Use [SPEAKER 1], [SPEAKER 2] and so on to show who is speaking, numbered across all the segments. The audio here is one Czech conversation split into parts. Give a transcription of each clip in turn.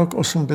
[SPEAKER 1] rok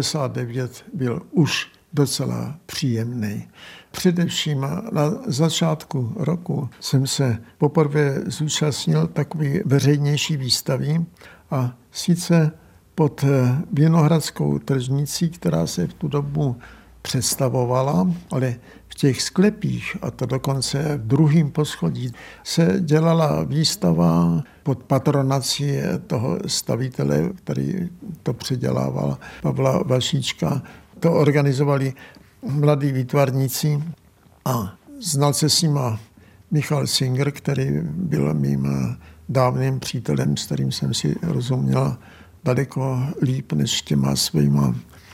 [SPEAKER 1] 89 byl už docela příjemný. Především na začátku roku jsem se poprvé zúčastnil takové veřejnější výstavy a sice pod Vinohradskou tržnicí, která se v tu dobu představovala, ale v těch sklepích, a to dokonce v druhém poschodí, se dělala výstava pod patronací toho stavitele, který to předělával, Pavla Vašíčka. To organizovali mladí výtvarníci a znal se s nima Michal Singer, který byl mým dávným přítelem, s kterým jsem si rozuměl daleko líp než těma svýma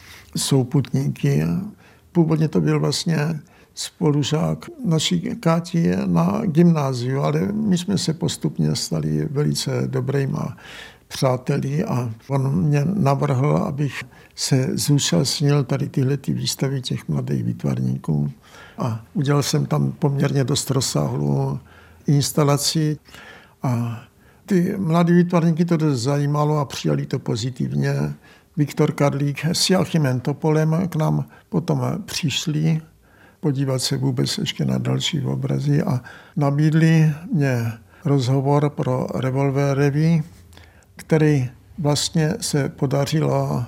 [SPEAKER 1] souputníky. Původně to byl vlastně spolužák naší Káti na gymnáziu, ale my jsme se postupně stali velice dobrýma přáteli a on mě navrhl, abych se zúčastnil tady tyhlety výstavy těch mladých výtvarníků a udělal jsem tam poměrně dost rozsáhlou instalaci a ty mladí výtvarníky to dost zajímalo a přijali to pozitivně. Viktor Karlík s Joachimem Topolem k nám potom přišli podívat se vůbec ještě na další obrazy a nabídli mě rozhovor pro Revolver Revue, který vlastně se podařilo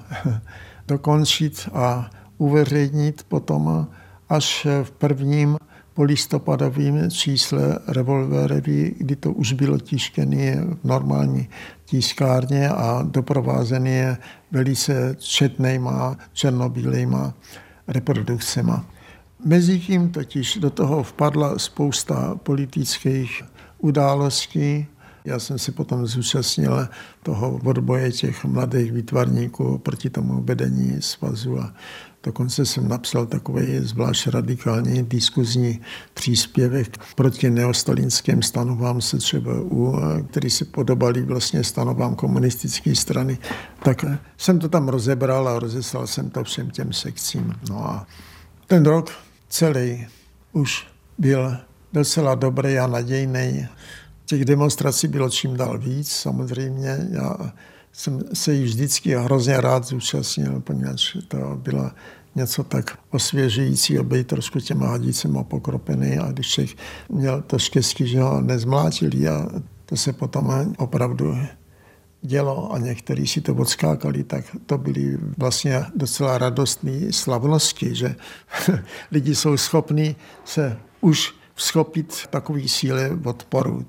[SPEAKER 1] dokončit a uveřejnit potom až v prvním polistopadovém čísle Revolver Revue, kdy to už bylo tištěné v normální tiskárně a doprovázené velice četnýma černobílejma reprodukcema. Mezitím totiž do toho vpadla spousta politických událostí. Já jsem se potom zúčastnil toho odboje těch mladých výtvarníků proti tomu vedení svazu a dokonce jsem napsal takový zvlášť radikální diskuzní příspěvek proti neostalinským stanovám SČBU, který se podobaly vlastně stanovám komunistické strany. Tak jsem to tam rozebral a rozeslal jsem to všem těm sekcím. No a ten rok celý už byl docela dobrý a nadějný. Těch demonstrací bylo čím dál víc, samozřejmě. Já jsem se jich vždycky hrozně rád zúčastnil, poněvadž to bylo něco tak osvěžujícího, být trošku těma hadícema pokropený a když člověk měl to štěstí, že ho nezmlátili a to se potom opravdu dělo a někteří si to odskákali, tak to byly vlastně docela radostné slavnosti, že lidi jsou schopní se už schopit takový síly odporu.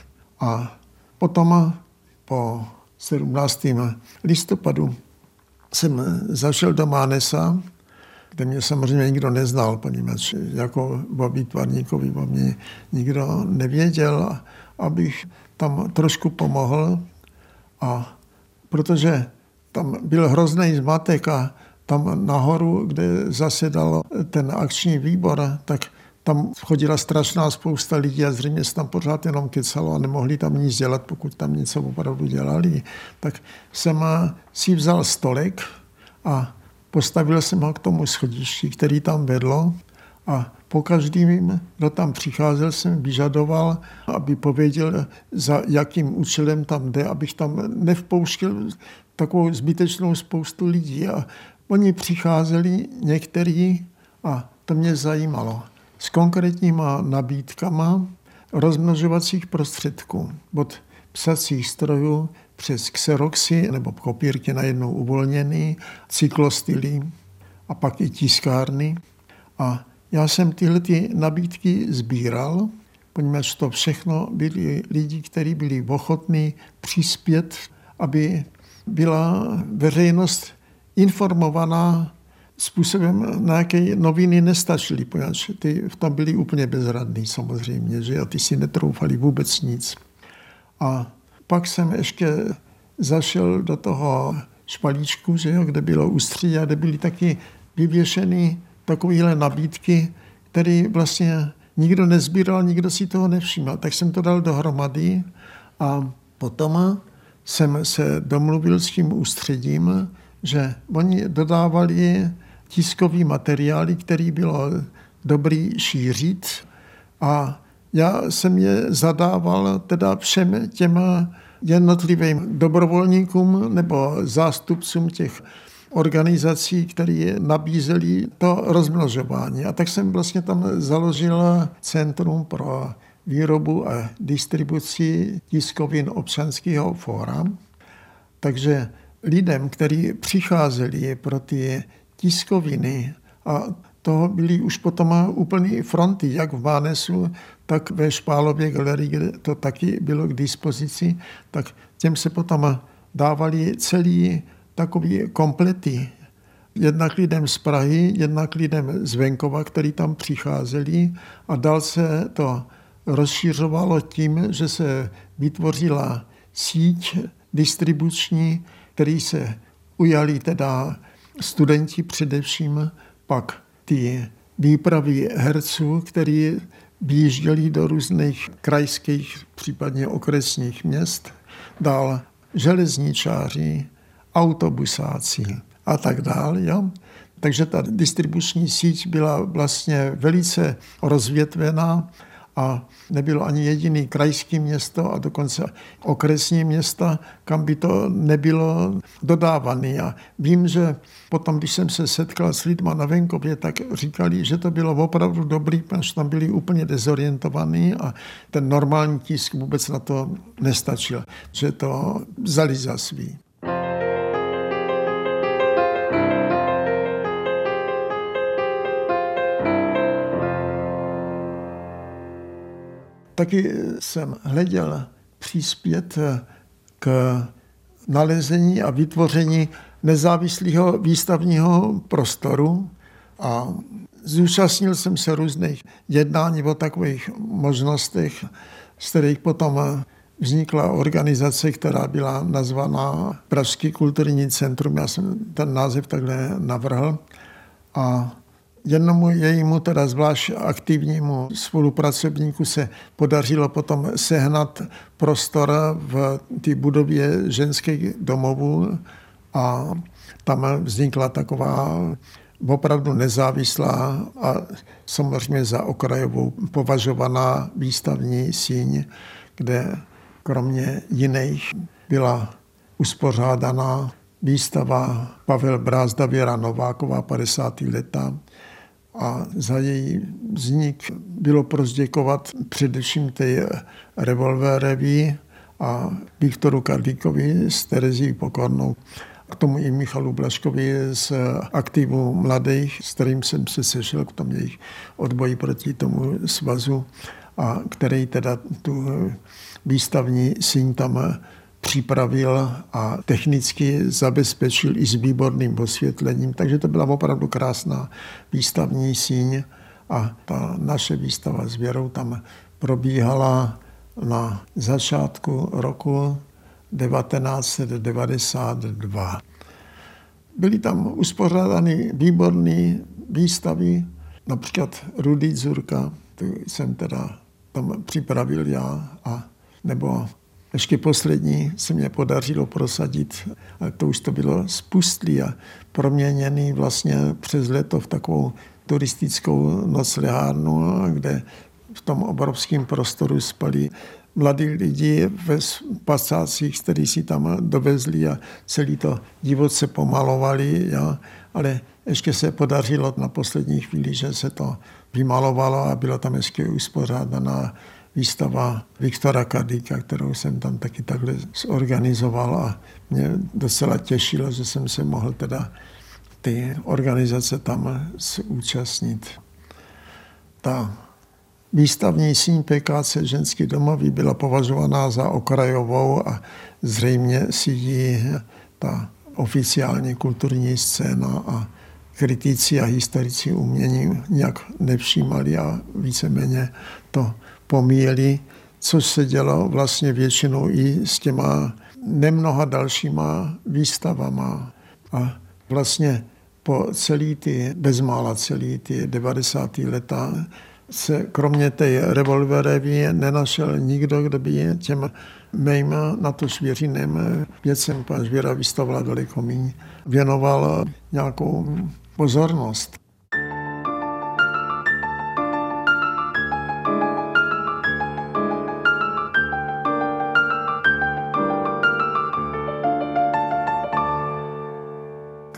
[SPEAKER 1] A potom po 17. listopadu jsem zašel do Mánesa, kde mě samozřejmě nikdo neznal, poněvadž jako o výtvarníkovi o mě nikdo nevěděl, abych tam trošku pomohl. A protože tam byl hrozný zmatek a tam nahoru, kde zasedal ten akční výbor, tak tam chodila strašná spousta lidí a zřejmě se tam pořád jenom kecalo a nemohli tam nic dělat, pokud tam něco opravdu dělali. Tak jsem si vzal stolek a postavil jsem ho k tomu schodišti, který tam vedlo a po každým, kdo tam přicházel, jsem vyžadoval, aby pověděl, za jakým účelem tam jde, abych tam nevpouštěl takovou zbytečnou spoustu lidí. A oni přicházeli některý a to mě zajímalo. S konkrétníma nabídkama rozmnožovacích prostředků. Od psacích strojů přes xeroxy nebo kopírky najednou uvolněný, cyklostily a pak i tiskárny. A já jsem tyhle nabídky sbíral, poněvadž to všechno byli lidi, kteří byli ochotní přispět, aby byla veřejnost informovaná způsobem, na jaké noviny nestačily, poněvadž ty v tom byli úplně bezradní samozřejmě, že? A ty si netroufali vůbec nic. A pak jsem ještě zašel do toho špalíčku, že jo, kde bylo ústří a kde byly taky vyvěšeny takovéhle nabídky, které vlastně nikdo nezbíral, nikdo si toho nevšiml. Tak jsem to dal dohromady a potom jsem se domluvil s tím ústředím, že oni dodávali tiskový materiály, který bylo dobrý šířit a já jsem je zadával teda všem těm jednotlivým dobrovolníkům nebo zástupcům těch organizací, které nabízely to rozmnožování. A tak jsem vlastně tam založil Centrum pro výrobu a distribuci tiskovin Občanského fóra. Takže lidem, kteří přicházeli pro ty tiskoviny, a to byly už potom úplné fronty, jak v Mánesu, tak ve Špálově galerii, kde to taky bylo k dispozici, tak těm se potom dávali celý takový komplety. Jednak lidem z Prahy, jednak lidem z venkova, kteří tam přicházeli, a dál se to rozšířovalo tím, že se vytvořila síť distribuční, který se ujali teda studenti především, pak ty výpravy herců, kteří vyjížděli do různých krajských, případně okresních měst, dál železničáři, autobusáci a tak dále. Jo? Takže ta distribuční síť byla vlastně velice rozvětvená a nebylo ani jediný krajský město a dokonce okresní města, kam by to nebylo dodávané. A vím, že potom, když jsem se setkal s lidma na venkově, tak říkali, že to bylo opravdu dobrý, protože tam byli úplně dezorientovaní a ten normální tisk vůbec na to nestačil, že to vzali za svý. Taky jsem hleděl přispět k nalezení a vytvoření nezávislého výstavního prostoru a zúčastnil jsem se různých jednání o takových možnostech, z kterých potom vznikla organizace, která byla nazvaná Pražský kulturní centrum. Já jsem ten název takhle navrhl a jednomu jejímu teda zvlášť aktivnímu spolupracovníku se podařilo potom sehnat prostor v té budově ženských domovů a tam vznikla taková opravdu nezávislá a samozřejmě za okrajovou považovaná výstavní síň, kde kromě jiných byla uspořádaná výstava Pavel Brázda, Věra Nováková, 50. leta. A za její vznik bylo prozděkovat především té Revolver Revue a Viktoru Karlíkovi s Terezí Pokornou. K tomu i Michalu Blažkovi z aktivu mladých, s kterým jsem se sešel k tomu jejich odboji proti tomu svazu, a který teda tu výstavní síň tam připravil a technicky zabezpečil i s výborným osvětlením. Takže to byla opravdu krásná výstavní síň a ta naše výstava s Věrou tam probíhala na začátku roku 1992. Byly tam uspořádány výborné výstavy, například Rudy Dzurka, tu jsem teda tam připravil já, a nebo ještě poslední se mě podařilo prosadit, ale to už to bylo spustlý a proměněný vlastně přes léto v takovou turistickou noclehárnu, kde v tom obrovském prostoru spali mladí lidi ve pasácích, kteří si tam dovezli a celý to divoce pomalovali. Ja? Ale ještě se podařilo na poslední chvíli, že se to vymalovalo a byla tam ještě uspořádaná výstava Viktora Karlíka, kterou jsem tam taky takhle zorganizoval a mě docela těšilo, že jsem se mohl teda ty organizace tam zúčastnit. Ta výstavní síň PKC Ženský domovy byla považovaná za okrajovou a zřejmě si ji ta oficiální kulturní scéna a kritici a historici umění nějak nevšímali a víceméně to pomíjeli, což se dělo vlastně většinou i s těma nemnoha dalšíma výstavama. A vlastně po bezmála celý ty 90. leta se kromě té Revolver Revue nenašel nikdo, kdo by těm mým na to věřiným věcem, pač Věra vystavila daleko míň, věnoval nějakou pozornost.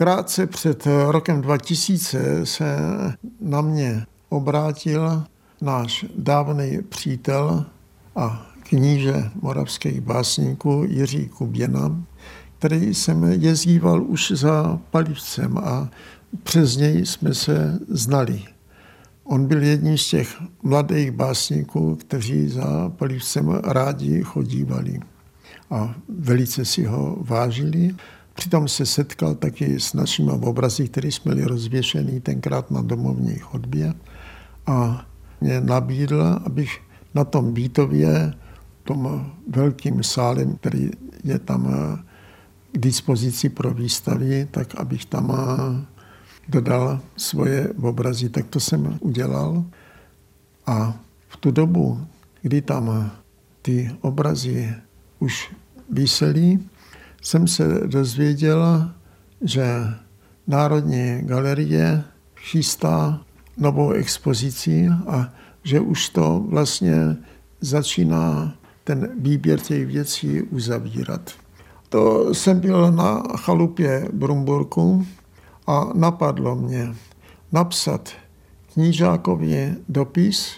[SPEAKER 1] Krátce před rokem 2000 se na mě obrátil náš dávný přítel a kníže moravských básníků Jiří Kuběna, který jsem jezdíval už za Palivcem a přes něj jsme se znali. On byl jedním z těch mladých básníků, kteří za Palivcem rádi chodívali a velice si ho vážili. Přitom se setkal taky s našimi obrazy, které jsme měli rozvěšený tenkrát na domovní chodbě a mě nabídl, abych na tom Bítově, tom velkým sálem, který je tam k dispozici pro výstavy, tak abych tam dodal svoje obrazy. Tak to jsem udělal a v tu dobu, kdy tam ty obrazy už visely, jsem se dozvěděl, že Národní galerie chystá novou expozici a že už to vlastně začíná ten výběr těch věcí uzavírat. To jsem byl na chalupě Brumburku a napadlo mě napsat knížákovi dopis,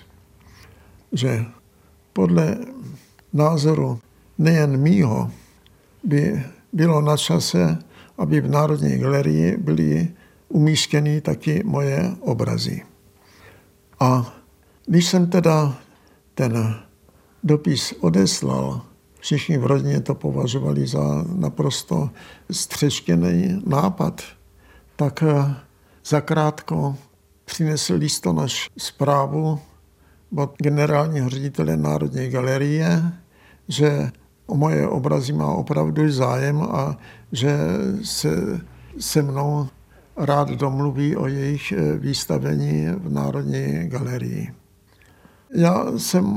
[SPEAKER 1] že podle názoru nejen mýho by bylo na čase, aby v Národní galerii byly umístěny taky moje obrazy. A když jsem teda ten dopis odeslal, všichni v rodině to považovali za naprosto střeštěný nápad, tak zakrátko přinesl listonoš zprávu od generálního ředitele Národní galerie, že o moje obrazy má opravdu zájem a že se mnou rád domluví o jejich výstavení v Národní galerii. Já jsem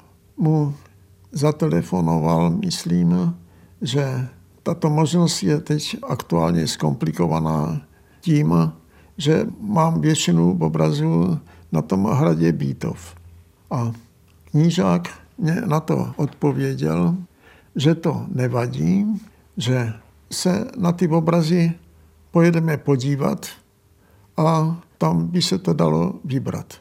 [SPEAKER 1] mu zatelefonoval, myslím, že tato možnost je teď aktuálně zkomplikovaná tím, že mám většinu obrazů na tom hradě Bítov. A knížák mě na to odpověděl, že to nevadí, že se na ty obrazy pojedeme podívat a tam by se to dalo vybrat.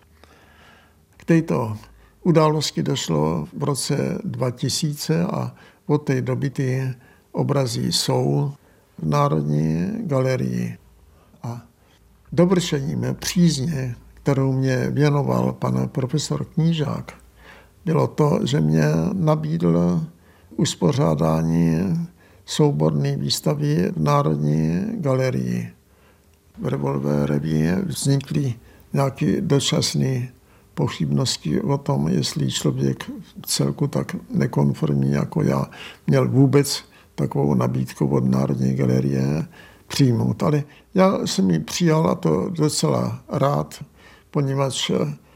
[SPEAKER 1] K této události došlo v roce 2000 a od té doby ty obrazy jsou v Národní galerii. A dovršením přízně, kterou mě věnoval pan profesor Knížák, bylo to, že mě nabídl uspořádání souborné výstavy v Národní galerii. V Revolver Revue vznikly nějaké dočasné pochybnosti o tom, jestli člověk v celku tak nekonformní jako já měl vůbec takovou nabídku od Národní galerie přijmout. Ale já jsem ji přijal a to docela rád, poněvadž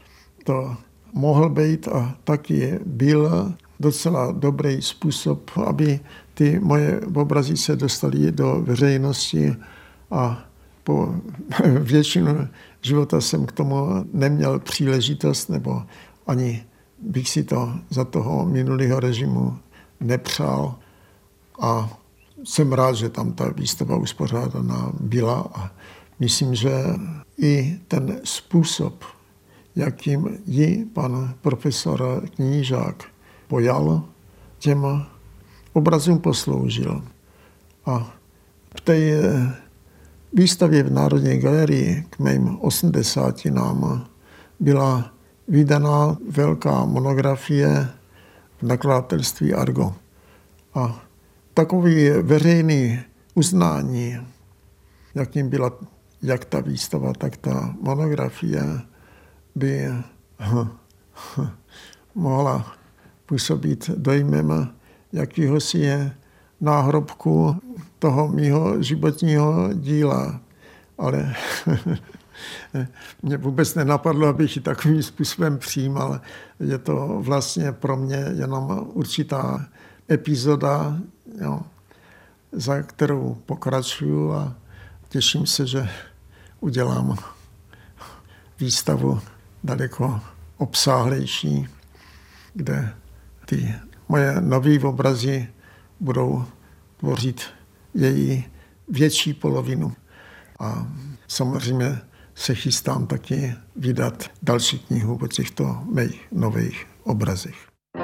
[SPEAKER 1] to mohl být a taky byl docela dobrý způsob, aby ty moje obrazy se dostaly do veřejnosti a po většinu života jsem k tomu neměl příležitost, nebo ani bych si to za toho minulého režimu nepřál. A jsem rád, že tam ta výstava uspořádaná byla a myslím, že i ten způsob, jakým ji pan profesor Knížák pojal, těm obrazům posloužil. A v té výstavě v Národní galerii k mým 80 byla vydaná velká monografie v nakladatelství Argo. A takový veřejný uznání, jakým byla jak ta výstava, tak ta monografie, by mohla působit dojmem jakýhosi náhrobku toho mýho životního díla. Ale mě vůbec nenapadlo, abych ji takovým způsobem přijímal. Je to vlastně pro mě jenom určitá epizoda, jo, za kterou pokračuju a těším se, že udělám výstavu daleko obsáhlejší, kde ty moje nové obrazy budou tvořit její větší polovinu. A samozřejmě se chystám taky vydat další knihu o těchto mých nových obrazech.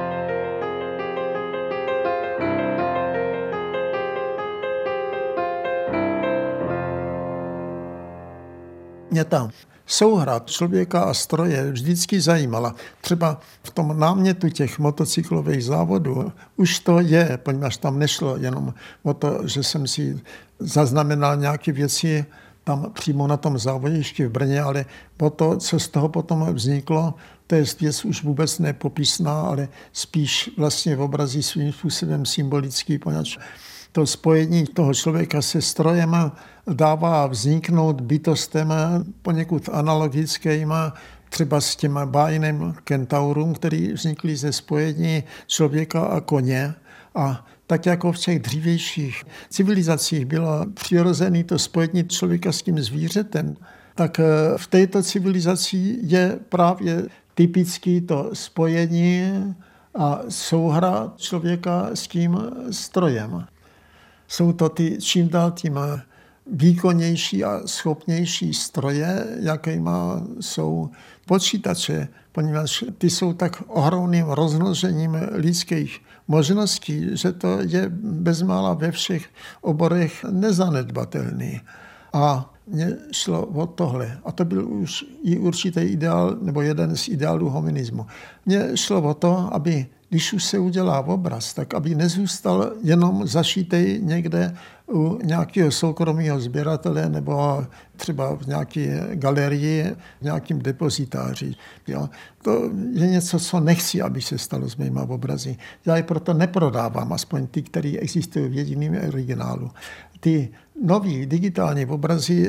[SPEAKER 1] Mě ta souhra člověka a stroje vždycky zajímala. Třeba v tom námětu těch motocyklových závodů už to je, poněvadž tam nešlo jenom o to, že jsem si zaznamenal nějaké věci tam přímo na tom závodišti v Brně, ale o to, co z toho potom vzniklo, to je věc už vůbec nepopisná, ale spíš vlastně v obrazí svým způsobem symbolický, poněvadž to spojení toho člověka se strojem dává vzniknout bytostem poněkud analogickým, třeba s těma bájným kentaurům, který vznikly ze spojení člověka a koně. A tak jako v těch dřívějších civilizacích bylo přirozené to spojení člověka s tím zvířetem, tak v této civilizaci je právě typický to spojení a souhra člověka s tím strojem. Jsou to ty čím dál tím výkonnější a schopnější stroje, jakýma jsou počítače, poněvadž ty jsou tak ohromným rozmnožením lidských možností, že to je bezmála ve všech oborech nezanedbatelný. A mně šlo o tohle. A to byl už i určitý ideál, nebo jeden z ideálů hominismu. Mně šlo o to, aby když už se udělá obraz, tak aby nezůstal jenom zašitej někde u nějakého soukromého sběratele nebo třeba v nějaké galerii, v nějakém depozitáři. Jo. To je něco, co nechci, aby se stalo s mýma obrazy. Já je proto neprodávám, aspoň ty, které existují v jediném originálu. Ty nový digitální obrazy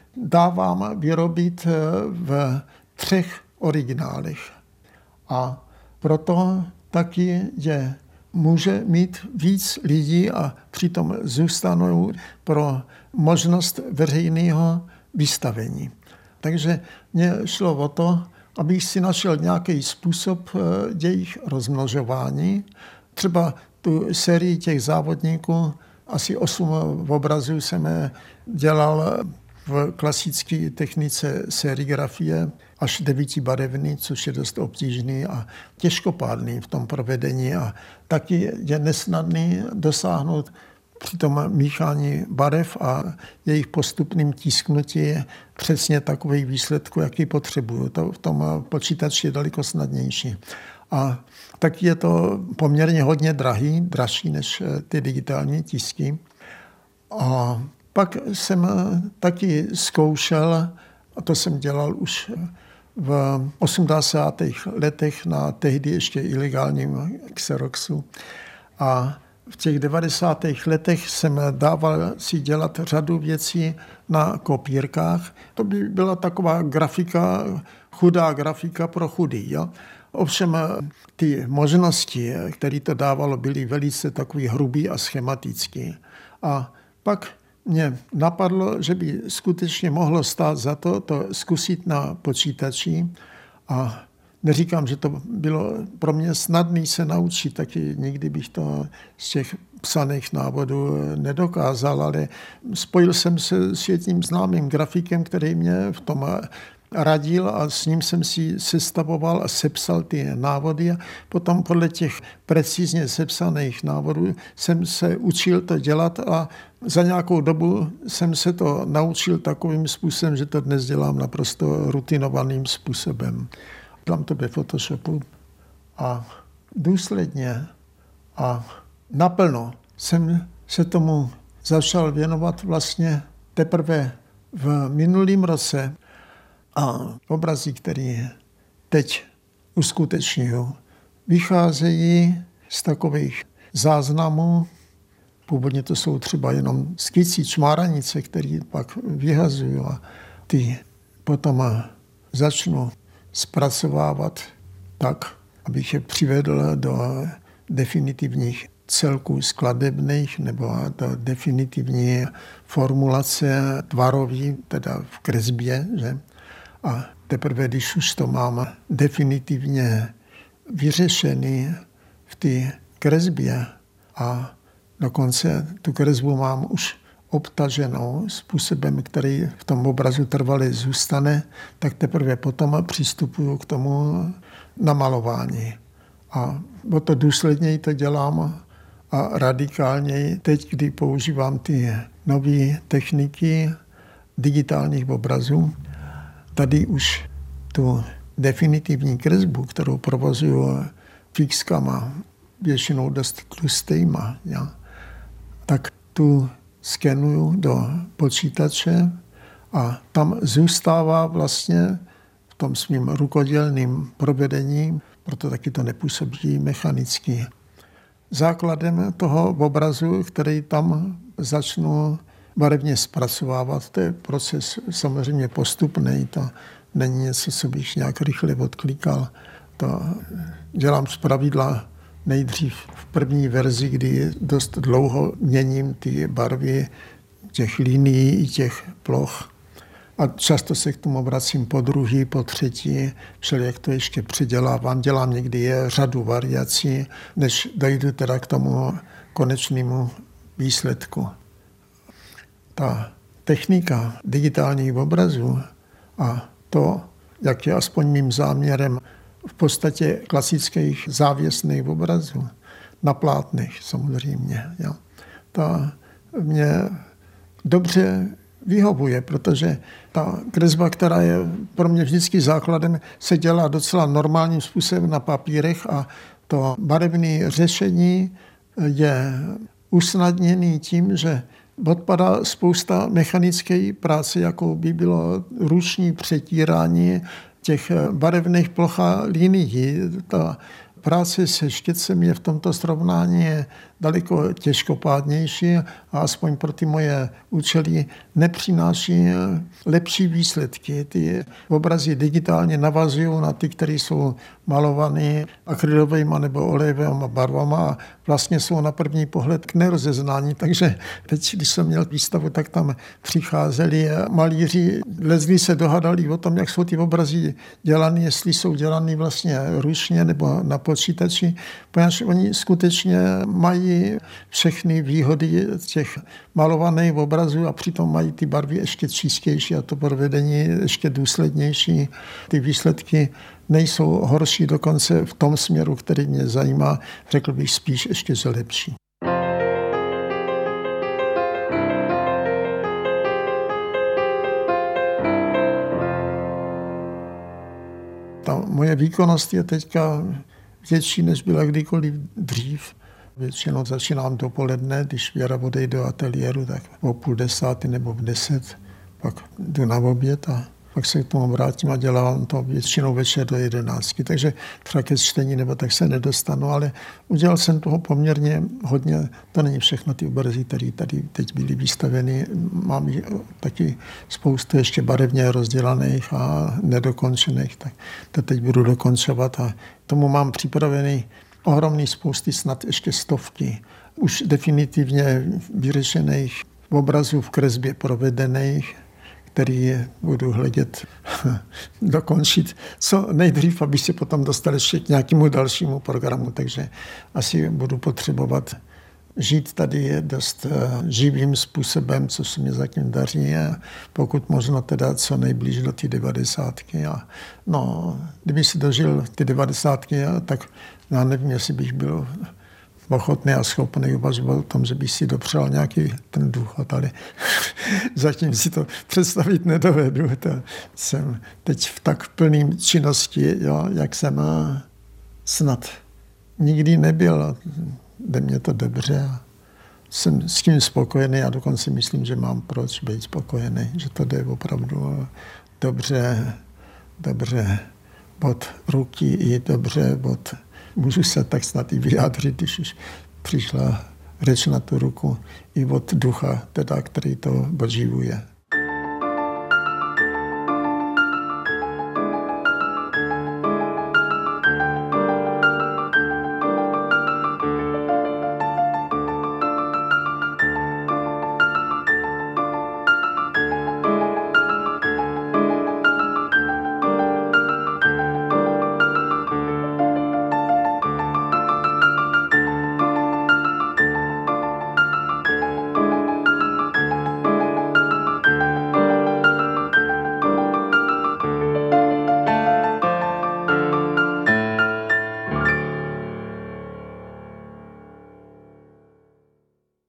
[SPEAKER 1] dávám vyrobit v 3 originálech. A proto taky je může mít víc lidí a přitom zůstanou pro možnost veřejného vystavení. Takže mně šlo o to, abych si našel nějaký způsob jejich rozmnožování. Třeba tu sérii těch závodníků, asi 8 obrazů jsem dělal v klasické technice serigrafie až 9barevný, což je dost obtížný a těžkopádný v tom provedení a taky je nesnadný dosáhnout při tom míchání barev a jejich postupným tisknutí přesně takový výsledku, jaký potřebuju. To v tom počítači je daleko snadnější. A tak je to poměrně hodně drahý, dražší než ty digitální tisky. A pak jsem taky zkoušel, a to jsem dělal už v 80. letech na tehdy ještě ilegálním Xeroxu. A v těch 90. letech jsem dával si dělat řadu věcí na kopírkách. To by byla taková grafika, chudá grafika pro chudý. Jo? Ovšem ty možnosti, které to dávalo, byly velice takový hrubý a schematický. A pak mě napadlo, že by skutečně mohlo stát za to zkusit na počítači a neříkám, že to bylo pro mě snadné se naučit, taky nikdy bych to z těch psaných návodů nedokázal, ale spojil jsem se s jedním známým grafikem, který mě v tom radil a s ním jsem si sestavoval a sepsal ty návody a potom podle těch precizně sepsaných návodů jsem se učil to dělat a za nějakou dobu jsem se to naučil takovým způsobem, že to dnes dělám naprosto rutinovaným způsobem. Dělám to ve Photoshopu a důsledně a naplno jsem se tomu začal věnovat vlastně teprve v minulém roce a obrazy, které teď uskutečňují, vycházejí z takových záznamů. Původně to jsou třeba jenom skici, čmáranice, které pak vyhazují a ty potom začnu zpracovávat tak, abych je přivedl do definitivních celků skladebných nebo do definitivní formulace tvarový, teda v kresbě, že? A teprve, když už to mám definitivně vyřešený v té kresbě a dokonce tu kresbu mám už obtaženou způsobem, který v tom obrazu trvale zůstane, tak teprve potom přistupuju k tomu namalování. A o to důsledněji to dělám a radikálněji teď, kdy používám ty nové techniky digitálních obrazů. Tady už tu definitivní kresbu, kterou provozuju fixkama, většinou dost tlustejma, tak tu skenuju do počítače a tam zůstává vlastně v tom svým rukodělným provedení, proto taky to nepůsobí mechanicky. Základem toho obrazu, který tam začnu barevně zpracovávat, to je proces samozřejmě postupný, to není něco, co bych nějak rychle odklikal. To dělám zpravidla nejdřív v první verzi, kdy dost dlouho měním ty barvy těch linií i těch ploch. A často se k tomu vracím po druhý, po třetí, všelijak to ještě předělávám. Dělám někdy řadu variací, než dojdu teda k tomu konečnému výsledku. Ta technika digitálních obrazů a to, jak je aspoň mým záměrem v podstatě klasických závěsných obrazů, na plátnech samozřejmě. Ta mě dobře vyhovuje, protože ta kresba, která je pro mě vždycky základem, se dělá docela normálním způsobem na papírech a to barevné řešení je usnadněný tím, že odpadá spousta mechanické práce, jako by bylo ruční přetírání těch barevných ploch a linií. Ta práce se štětcem je v tomto srovnání daleko těžkopádnější a aspoň pro ty moje účely nepřináší lepší výsledky. Ty obrazy digitálně navazují na ty, které jsou malované akrylovými nebo olejovými barvami a vlastně jsou na první pohled k nerozeznání. Takže teď, když jsem měl výstavu, tak tam přicházeli malíři, lezli se dohadali o tom, jak jsou ty obrazy dělané, jestli jsou dělané vlastně ručně nebo na počítači, protože oni skutečně mají všechny výhody těch malovaných obrazů a přitom mají ty barvy ještě čistější a to provedení ještě důslednější. Ty výsledky nejsou horší, dokonce v tom směru, který mě zajímá, řekl bych spíš ještě že lepší. Ta moje výkonnost je teďka větší, než byla kdykoliv dřív. Většinou začínám dopoledne, když Věra odejde do ateliéru, tak o 9:30 nebo v 10, pak jdu na oběd a pak se k tomu vrátím a dělám to většinou večer do 11. Takže třeba ke čtení nebo tak se nedostanu, ale udělal jsem toho poměrně hodně. To není všechno ty obrazy, které tady teď byly vystaveny. Mám taky spoustu ještě barevně rozdělaných a nedokončených, tak to teď budu dokončovat a tomu mám připravený ohromný spousty, snad ještě stovky už definitivně vyřešených obrazů v kresbě provedených, který budu hledět dokončit co nejdřív, aby se potom dostal ještě k nějakému dalšímu programu. Takže asi budu potřebovat žít tady dost živým způsobem, co se mi zatím daří a pokud možno teda co nejblíž do ty 90. A no, kdyby si dožil ty 90, tak já nevím, jestli bych byl ochotný a schopný uvažovat o tom, že bych si dopřál nějaký ten důchod, ale zatím si to představit nedovedu. To jsem teď v tak plným činnosti, jak jsem snad nikdy nebyl. Jde mě to dobře a jsem s tím spokojený a dokonce myslím, že mám proč být spokojený, že to jde opravdu dobře od ruky i dobře můžu se tak snad i vyjádřit, když už přišla řeč na tu ruku, i od ducha, teda, který to odživuje.